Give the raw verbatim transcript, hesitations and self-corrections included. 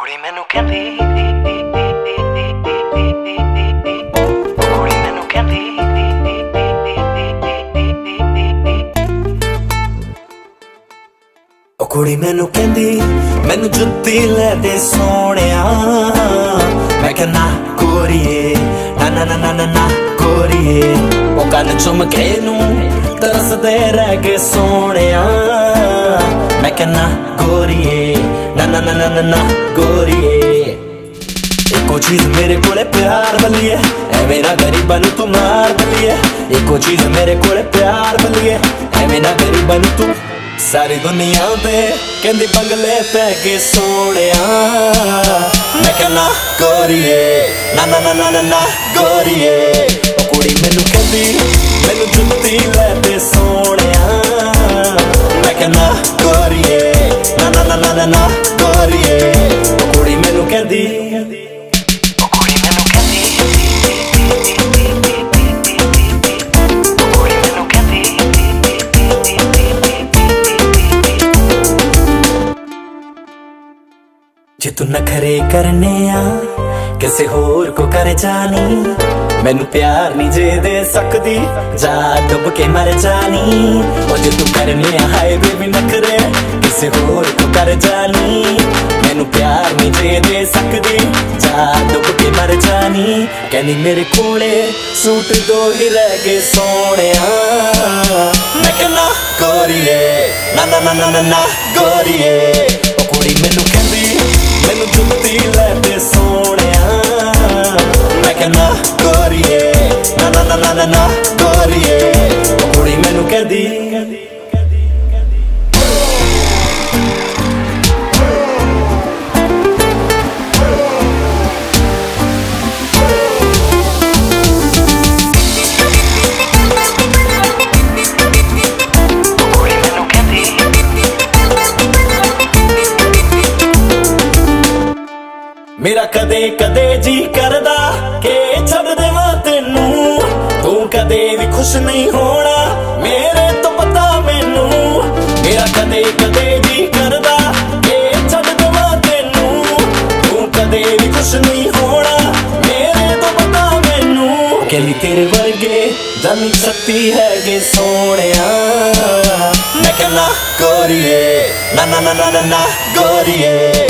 ਕੁੜੀ ਮੈਨੂੰ ਕਹਿੰਦੀ ਕੁੜੀ ਮੈਨੂੰ ਕਹਿੰਦੀ ਉਹ ਕੁੜੀ ਮੈਨੂੰ ਕਹਿੰਦੀ ਮੈਨੂੰ ਜੁੱਤੀ ਲੈ ਦੇ ਸੋਹਣਿਆ ਮੈਂ ਕਹਿੰਦਾ ਕੋਰੀਏ ਨਾ ਨਾ ਨਾ ਨਾ ਨਾ ਕੋਰੀਏ ਉਹ ਕੰਨ ਚੁੰਮ ਕੇ ਨੂੰ ਤਰਸਦੇ ਰਹਿ ਗਏ ਸੋਹਣਿਆ मैं कहना गोरिए ना ना ना ना ना ना गोरिए एको चीज मेरे कोले प्यार बलिए ऐ मेरा गरीबा नू तू मार बलिए एको चीज मेरे कोले प्यार बलिए ऐ मेरा गरीबा नू तू सारी दुनिया ते कहंदी बंगले पै के सोहणिया मैं कहना गोरिए ना ना ना ना ना ना गोरिए ओ कुड़ी मैनू कहंदी मैनू जुत्ती लै दे सोहणिया मैं कहना गोरिए ना ना ना ना ना ना गोरिए ओ कुड़ी मैनू कहंदी ओ कुड़ी मैनू कहंदी ओ कुड़ी मैनू कहंदी जे तू नखरे करने आ किसे होर को कर जानी मैनू प्यार नहीं जे दे सकदी जा डुब के मर जानी ओ जे तू करने हाय बेबी नखरे किसे होर को कर जानी मैनू प्यार नहीं जे दे सकदी जा डुब के मर जानी कहनी मेरे कोले सूट दो ही रह गए सोहणिया मैं कहना गोरिए ना ना ना ना ना ना गोरिए ओ कुड़ी मैनू कहंदी मैनू जुत्ती लै दे सोहणिया मैं कहना गोरिए ना ना ना ना ना ना गोरिए ओ कुड़ी मैनू कहंदी मेरा कदे कदे जी करदा के छड़ देवां तेनू तू कदे भी खुश नहीं होना मेरे तो पता मैनू मेरा कदे कदे जी करदा के छड़ देवां तेनू तू कदे भी खुश नहीं होना मेरे तो पता मैनू कहनी तेरे वर्गे जानी शक्ति है गे सोहणिया मैं कहना गोरिए ना ना ना ना ना गोरिए